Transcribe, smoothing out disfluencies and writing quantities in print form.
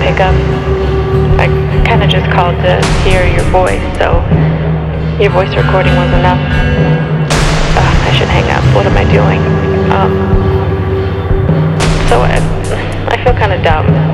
pick up. I kind of just called to hear your voice, so your voice recording was enough. I should hang up. What am I doing? So I feel kind of dumb.